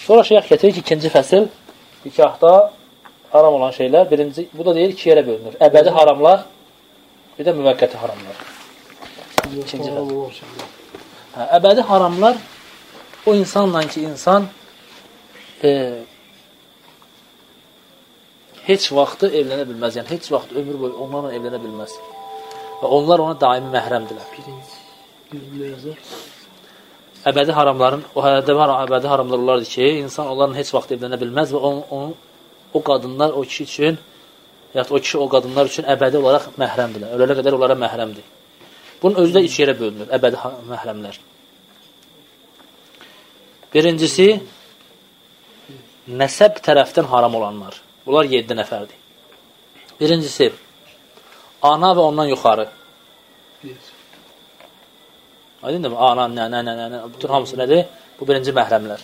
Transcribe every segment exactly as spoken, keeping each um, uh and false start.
Sonra şeyh gətirir ki, ikinci fəsil nikahda haram olan şeylər, birinci, bu da deyir iki yerə bölünür. Əbədi haramlar, bir də müvəqqəti haramlar. İkinci fəsil. Hə, əbədi haramlar o insanla ki, insan e, heç vaxtı evlənə bilməz. Yəni, heç vaxt ömür boyu onlarla evlənə bilməz. Və onlar ona daimi məhrəmdirlər. Əbədi haramların, o əbədi haramlar olardır ki, insan onlarla heç vaxt evlənə bilməz və on, on, o qadınlar o kişi üçün, yaxud o kişi o qadınlar üçün əbədi olaraq məhrəmdirlər. Ölələ qədər onlara məhrəmdir. Bunun özü də üç yerə bölünür, əbədi məhrəmlər. Birincisi, nəsəb tərəfdən haram olanlar. Bunlar yeddi nəfərdir. Birincisi, ana və ondan yuxarı. Aydın mı? Ana, nənə, nənə, bütün hamısı nədir? Bu birinci məhrəmlər.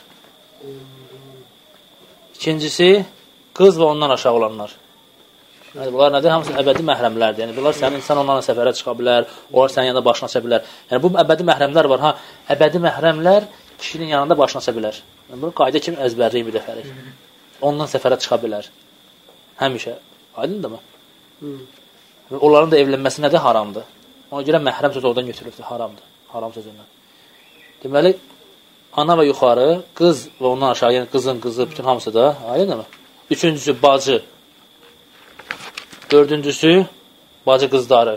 İkincisi, qız və ondan aşağı olanlar. Yəni, bunlar nədir? Hamısı əbədi məhrəmlərdir. Yəni, bunlar sənin insan onlarla səfərə çıxa bilər, onlar sənin yanında başına aça bilər. Yəni, bu əbədi məhrəmlər var. Ha, əbədi məhrəmlər kişinin yanında başına aça bilər. Yəni, bunu qayda kimi əzbərliyim bir dəfəlik. Ondan səfərə çıxa bilər. Həmişə. Aydındır mı? Və onların da evlənməsi nədir? Haramdır. Ona görə məhrəm söz oradan götürübdür. Haramdır. Haram sözündən. Deməli, ana və yuxarı, qız və ondan aşağı, yəni qızın qızı, bütün hamısı da, aydındır mı? Üçüncüsü, bacı. Dördüncüsü, bacı qızları.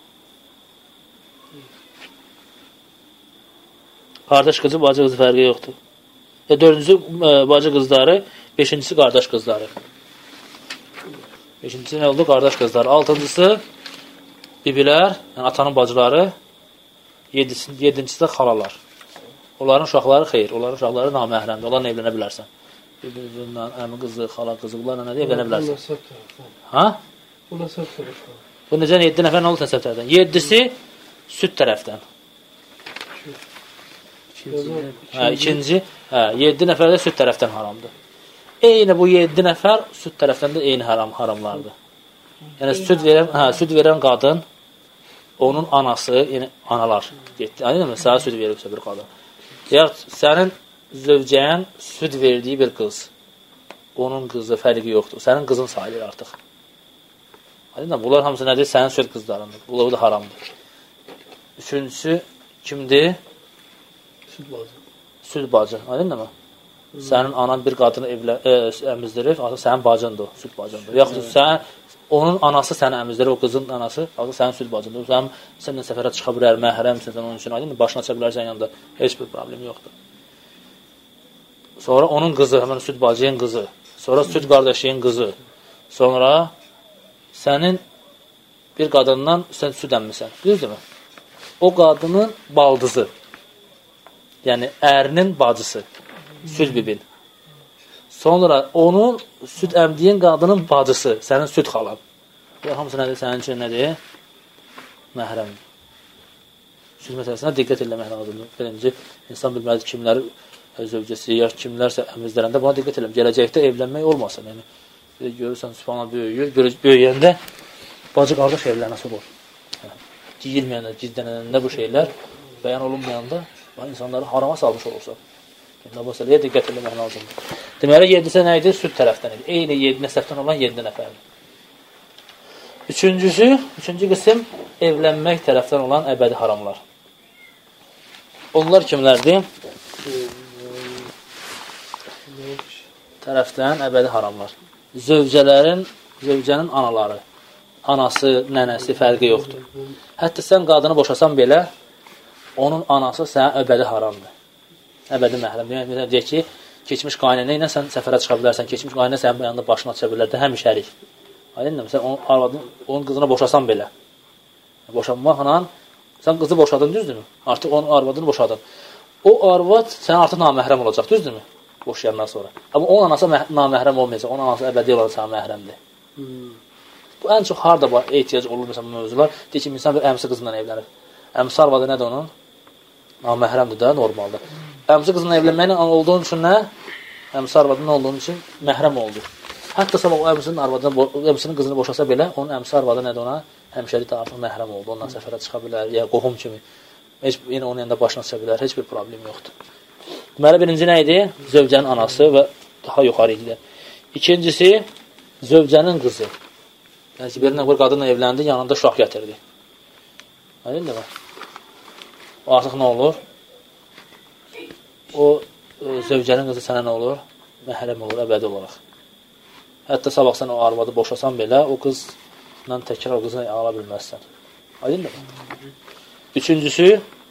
Qardaş qızı, bacı qızı fərqi yoxdur. Və dördüncüsü, bacı qızları, beşincisi, qardaş qızları. Beşincisi nə oldu? Qardaş qızları. Altıncısı, bibilər, yəni atanın bacıları. Yedincisi də xalalar. Onların uşaqları xeyr, onların uşaqları naməhrəmdir. Onlarla evlənə bilərsən. Bir-birindən əmi qızı, xala qızı, bunlarla nədir? Evlənə bilərsən. Ha? Bu nəsəb tərəfdən. Bu necə yeddi nəfər nə oldu nəsəb tərəfdən? Yeddisi süd tərəfdən. Hə, ikinci, hə, yeddi nəfər də süd tərəfdən haramdır. Eyni bu yeddi nəfər süd tərəfdən də eyni haram, haramlardır. Yəni süd verən, hə, süd verən qadın, onun anası, yəni analar getdi. Anladın mı? Sənə süd veribsə bir qadın. Yaxud sənin zövcəyin süd verdiyi bir qız. Onun qızı fərqi yoxdur. Sənin qızın sayılır artıq. Anladın mı? Bunlar hamısı nədir? Sənin süd qızlarındır. Bunlar da haramdır. Üçüncüsü kimdir? Süd bacı. Süd bacı. Anladın mı? Sənin anan bir qadını evlə, e, əmizdirir, artıq sənin bacındır, süd bacındır. Yaxud sən onun anası səni əmizdirir, o qızın anası, artıq sənin süd bacındır. Sən səndən səfərə çıxa bilər, məhrəmsən onun üçün, aydın mı? Başına aça bilərsən yanında. Heç bir problem yoxdur. Sonra onun qızı, həmən süd bacının qızı. Sonra süd qardaşının qızı. Sonra sənin bir qadından sən süd əmmisən. Düzdürmü? O qadının baldızı. Yəni, ərinin bacısı. Süd bibin. Sonra onun süd əmdiyin qadının bacısı, sənin süd xalan. Bu hamısı nədir? Sənin üçün nədir? Məhrəm. Süd məsələsinə diqqət eləmək lazımdır. Birinci, insan bilməlidir kimləri zövcəsi, ya kimlərsə əmizlərəndə buna diqqət eləmək. Gələcəkdə evlənmək olmasın. Yəni, görürsən, sübhanallah böyüyür. Böyüyəndə bacı qardaş evlənəsi olur. Giyilməyəndə, gizlənəndə bu şeylər bəyan olunmayanda insanları harama salmış olursa. Nəbəsəliyə diqqət eləmək lazımdır. Deməli, yedisə nə idi? Süd tərəfdən idi. Eyni yedi nəsəbdən olan yedi nəfərdir. Üçüncüsü, üçüncü qism evlənmək tərəfdən olan əbədi haramlar. Onlar kimlərdir? Tərəfdən əbədi haramlar. Zövcələrin, zövcənin anaları, anası, nənəsi fərqi yoxdur. Hətta sən qadını boşasan belə, onun anası sənə əbədi haramdır. Əbədi məhrəm. Məsələn, deyək ki, keçmiş qaynənə ilə sən səfərə çıxa bilərsən, keçmiş qaynənə sənin yanında başına aça bilər də, həmişəlik. Aydın mı? Sən onun, arvadın, onun qızını boşasan belə. Boşanmaqla, sən qızı boşadın, düzdürmü? Artıq onun arvadını boşadın. O arvad sənə artıq naməhrəm olacaq, düzdürmü? Boşayandan sonra. Amma onun anası naməhrəm olmayacaq, onun anası əbədi olaraq sənə məhrəmdir. Hmm. Bu ən çox harada ehtiyac olur, məsələn, mövzular. Deyək ki, insan bir əmsi qızla evlənir. Əmsi arvadı nədir onun? Naməhrəmdir də, normaldır. Əmsi qızla evlənməklə olduğun üçün nə? Əmsi arvadının olduğun üçün məhrəm oldu. Hətta sabah o əmsinin, arvadını, əmsinin qızını boşasa belə, onun əmsi arvadı nədir ona? Həmişəlik də artıq məhrəm oldu. Ondan səfərə çıxa bilər, ya qohum kimi. Heç, yine onun yanında başına çıxa bilər. Heç bir problem yoxdur. Deməli, birinci nə idi? Zövcənin anası və daha yuxarı idi. İkincisi, zövcənin qızı. Yəni ki, bir bir qadınla evləndi, yanında uşaq gətirdi. Aydın da var. O artıq nə olur? O e, zövcənin qızı sənə nə olur? Məhrəm olur, əbədi olaraq. Hətta sabah sən o arvadı boşasan belə, o qızla təkrar o qızını ala bilməzsən. Aydın da var. Üçüncüsü,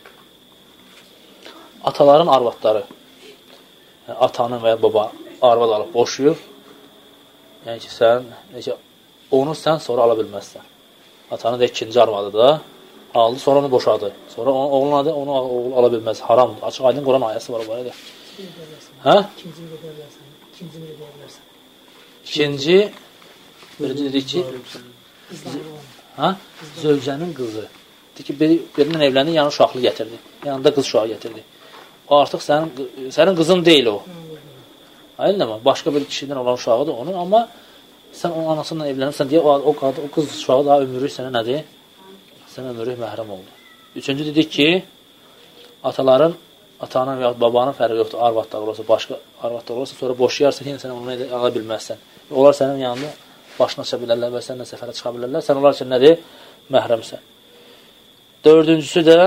ataların arvadları. Yəni, atanın və ya baba arvad alıb boşuyur. Yəni ki, sən, yəni, onu sən sonra ala bilməzsən. Atanın da ikinci arvadı da aldı, sonra onu boşadı. Sonra onu, oğlun adı, onu oğul ala bilməz. Haramdır. Açıq aydın Quran ayəsi var o barədə. Hə? İkincini də bilərsən. İkincini də bilərsən. İkinci, birinci dedik ki, hə? Zövcənin qızı. Deyir ki, birindən evləndi, yanı uşaqlı gətirdi. Yanında qız uşağı gətirdi. O artıq sənin, sənin qızın deyil o. Aydın mı? Başqa bir kişidən olan uşağıdır onun, amma sən onun anasından evlənirsən deyə o, o, o qız uşağı daha ömürlük sənə nədir? Sənə ömürlük məhrəm oldu. Üçüncü dedik ki, ataların, atanın və babanın fərqi yoxdur. Arvadlar olursa, başqa arvadlar olursa, sonra boşayarsa, yenə sən onu ala bilməzsən. Onlar sənin yanında başına aça bilərlər və sənlə səfərə çıxa bilərlər. Sən onlar üçün nədir? Məhrəmsən. Dördüncüsü də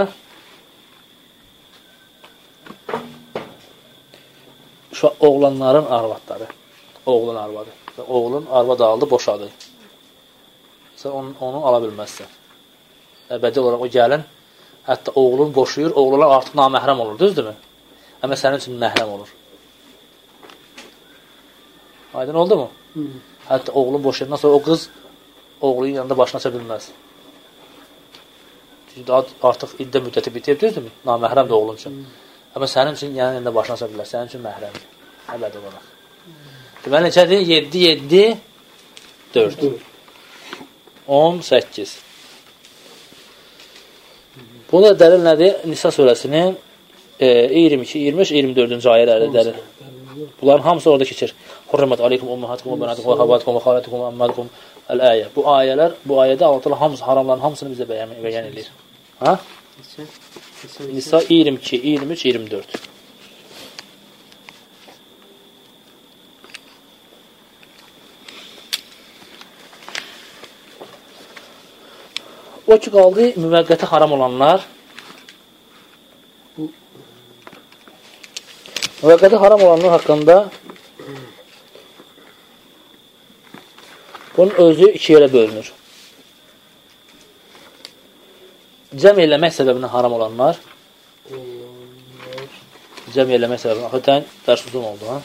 şu oğlanların arvadları. Oğlun arvadı. Oğlun arvad aldı, boşadı. Sən onu, onu ala bilməzsən. Əbədi olaraq o gəlin, hətta oğlun boşuyur, oğlular artıq naməhrəm olur, düzdürmü? Amma sənin üçün məhrəm olur. Aydın oldu mu? Hı. Hətta oğlun boşayandan sonra o qız oğlunun yanında başına aça bilməz. Çünki artıq iddə müddəti bitib, düzdürmü? Naməhrəm də oğlun üçün. Hı. Amma sənin üçün yəni yanında başına aça bilər, sənin üçün məhrəmdir. Əbədi olaraq. Deməli, neçədir? yeddi, yeddi, dörd. on səkkiz. Buna dəlil nədir? Nisa surəsinin iyirmi iki, iyirmi üç, iyirmi dördüncü ayələri dəlil. Bunların hamısı orada keçir. Hurrimat aleykum ummahatukum və banatukum və xavatukum və xalatukum və ammatukum əl-əyə. Bu ayələr, bu ayədə Allah hamısı haramların hamısını bizə bəyan, bəyan edir. Ha? Nisa iyirmi iki, iyirmi üç, iyirmi dörd. O ki, qaldı müvəqqəti haram olanlar. Müvəqqəti haram olanlar haqqında bunun özü iki yerə bölünür. Cəm eləmək səbəbindən haram olanlar. Cəm eləmək səbəbindən. Axıtən dərs uzun oldu. Ha?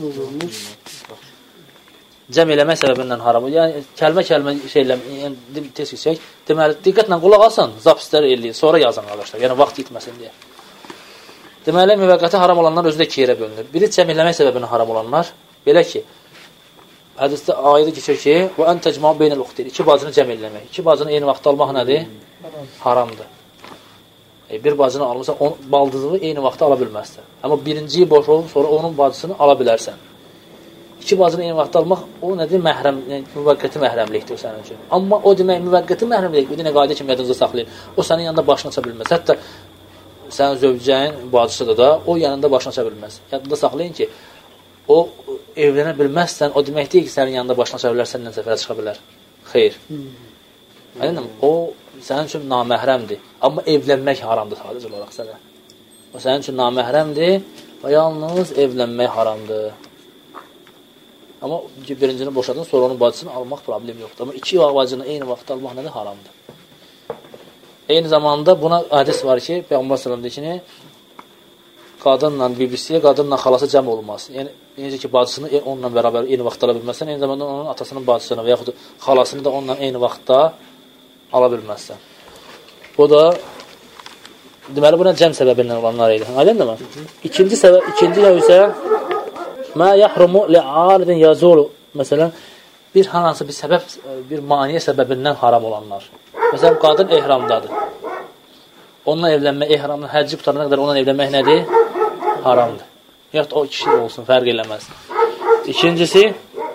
Cəm eləmək səbəbindən haram olur. Yəni, kəlmə-kəlmə şeylə, yəni, tez keçək. Deməli, diqqətlə qulaq alsın, zapisləri eləyin, sonra yazın qardaşlar. Yəni, vaxt gitməsin deyə. Deməli, müvəqqəti haram olanlar özü də iki yerə bölünür. Biri cəm eləmək səbəbindən haram olanlar, belə ki, hədisdə ayədə keçir ki, və ən təcmə beynəl uxtir, iki bacını cəm eləmək. İki bacını eyni vaxtda almaq nədir? Haramdır. E, bir bacını alırsan, on, baldızını eyni vaxtda ala bilməzsən. Amma birinciyi boş olub, sonra onun bacısını ala bilərsən. İki bacını eyni vaxtda almaq, o nədir? Məhrəm, yəni, müvəqqəti məhrəmlikdir o sənin üçün. Amma o demək, müvəqqəti məhrəmlik, bir dənə qayda kimi yadınızda saxlayın. O sənin yanında başını aça bilməz. Hətta sənin zövcəyin bacısıdır da, o yanında başını aça bilməz. Yadında saxlayın ki, o evlənə bilməzsən, o demək deyil ki, sənin yanında başını aça bilər, səndən səfərə çıxa bilər. Xeyr. Hmm. O sənin üçün naməhrəmdir. Amma evlənmək haramdır sadəcə olaraq sənə. O sənin üçün naməhrəmdir və yalnız evlənmək haramdır. Amma birincini boşadın, sonra onun bacısını almaq problem yoxdur. Amma iki bacını eyni vaxtda almaq nədir? Haramdır. Eyni zamanda buna hədis var ki, Peyğəmbər sallallahu əleyhi və səlləm deyir ki, qadınla bibisi, qadınla xalası cəm olmaz. Yəni, necə ki, bacısını onunla bərabər eyni vaxtda ala bilməzsən, eyni zamanda onun atasının bacısını və yaxud xalasını da onunla eyni vaxtda ala bilməzsən. Bu da, deməli, buna cəm səbəbindən olanlar idi. Aydın mı? İkinci səbəb, ikinci növ isə mə yəhrumu li'aridin yazulu. Məsələn, bir hansı bir səbəb, bir maniyə səbəbindən haram olanlar. Məsələn, qadın ehramdadır. Onunla evlənmək, ehramın həcci qutarına qədər onunla evlənmək nədir? Haramdır. Yaxud o kişi olsun, fərq eləməz. İkincisi,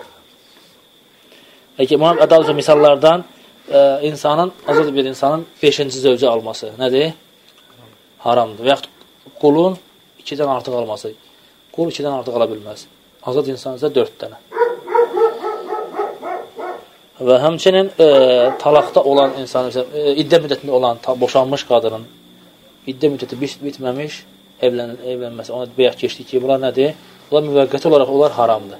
Muhammed Ədalca misallardan e, insanın, azad bir insanın beşinci zövcə alması nədir? Haramdır. Və yaxud qulun ikidən artıq alması. Qul ikidən artıq ala bilməz. Azad insan isə dörd dənə. Və həmçinin e, talaqda olan insan, e, iddə müddətində olan ta, boşanmış qadının iddə müddəti bit bitməmiş evlən, evlənməsi, ona bəyək keçdi ki, bunlar nədir? Bunlar müvəqqəti olaraq onlar haramdır.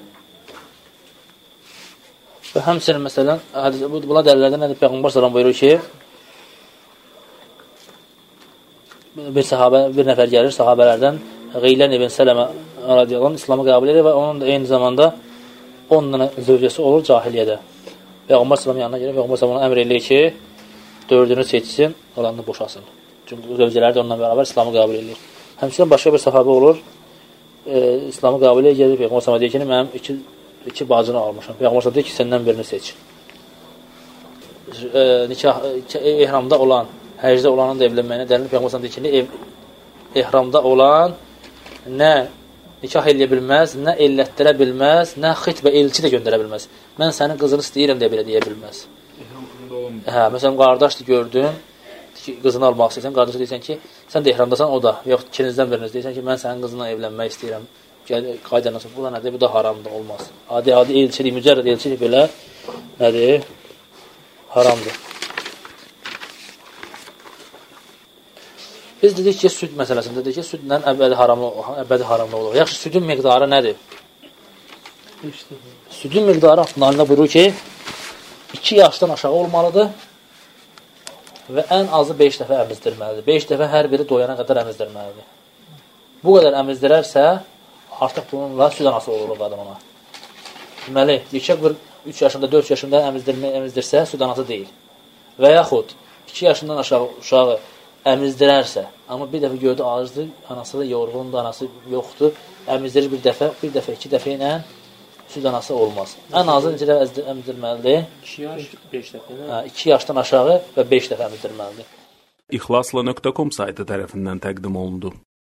Və həmçinin məsələn, bunlar dəlillərdə nədir? Peyğəmbər sallallahu buyurur ki, bir sahabə, bir nəfər gəlir sahabələrdən, Qeylən ibn Sələmə radiyallahu anh, İslamı qəbul edir və onun da eyni zamanda on dənə zövcəsi olur cahiliyyədə. Peyğəmbər sallallahu yanına gəlir, Peyğəmbər sallallahu əmr edir ki, dördünü seçsin, olanını boşasın. Çünki zövcələri də onunla bərabər İslamı qəbul edir. Həmçinin başqa bir sahabə olur, e, İslamı qəbul edir, Peyğəmbər sallallahu deyir ki, mənim iki, iki bacını almışam. Peyğəmbər sallallahu deyir ki, səndən birini seç. E, nikah, ehramda olan, həcdə olanın da evlənməyinə dəlilir. Peyğəmbər sallallahu deyir ki, ev, ehramda olan nə nikah eləyə bilməz, nə ellətdirə bilməz, nə xitbə elçi də göndərə bilməz. Mən sənin qızını istəyirəm deyə belə deyə bilməz. Hə, məsələn, qardaşdır gördün, qızını almaq istəyirsən, qardaşa deyirsən ki, sən də ehramdasan, o da, yoxdur, ikinizdən biriniz deyirsən ki, mən sənin qızına evlənmək istəyirəm. Qaydandan sonra, bu da nədir, bu da haramdır, olmaz. Adi, adi elçilik, mücərrəd elçilik belə nədir, haramdır. Biz dedik ki, süd məsələsində dedik ki, südlə əbədi haramlı, əbədi haramlı olur. Yaxşı, südün miqdarı nədir? Südün miqdarı altında buyurur ki, iki yaşdan aşağı olmalıdır və ən azı beş dəfə əmizdirməlidir. beş dəfə hər biri doyana qədər əmizdirməlidir. Bu qədər əmizdirərsə, artıq bununla süd anası olur o qadın ona. Deməli, yekə bir üç yaşında, dörd yaşında əmizdirsə, süd anası deyil. Və yaxud iki yaşından aşağı uşağı əmizdirərsə, amma bir dəfə gördü ağızdır, anası da yorğundur, anası yoxdur, əmizdirir bir dəfə, bir dəfə, iki dəfə ilə süd anası olmaz. Ən azı necə əmizdirməlidir? iki yaş, beş dəfə. Hə, iki yaşdan aşağı və beş dəfə əmizdirməlidir. İxlasla nöqtə com saytı tərəfindən təqdim olundu.